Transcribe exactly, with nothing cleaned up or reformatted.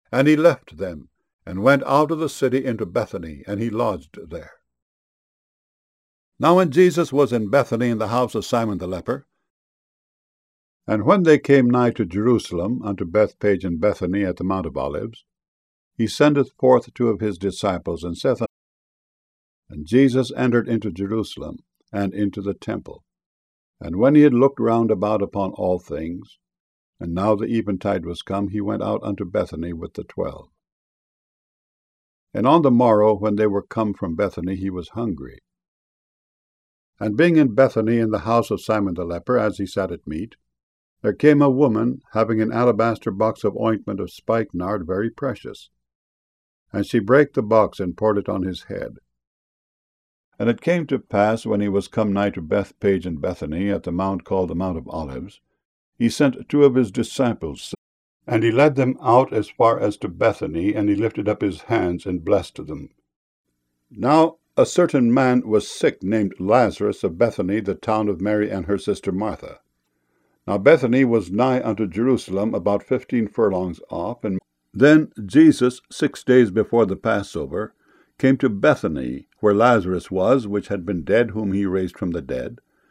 And he left them, and went out of the city into Bethany, and he lodged there. Now when Jesus was in Bethany in the house of Simon the leper, and when they came nigh to Jerusalem, unto Bethpage and Bethany at the Mount of Olives, he sendeth forth two of his disciples, and saith unto them, And Jesus entered into Jerusalem, and into the temple. And when he had looked round about upon all things, and now the eventide was come, he went out unto Bethany with the twelve. And on the morrow, when they were come from Bethany, he was hungry. And being in Bethany in the house of Simon the leper, as he sat at meat, there came a woman, having an alabaster box of ointment of spikenard very precious. And she brake the box, and poured it on his head. And it came to pass, when he was come nigh to Bethpage and Bethany, at the mount called the Mount of Olives, he sent two of his disciples, and he led them out as far as to Bethany, and he lifted up his hands, and blessed them. Now a certain man was sick, named Lazarus, of Bethany, the town of Mary and her sister Martha. Now Bethany was nigh unto Jerusalem, about fifteen furlongs off. And then Jesus, six days before the Passover, came to Bethany, where Lazarus was, which had been dead, whom he raised from the dead.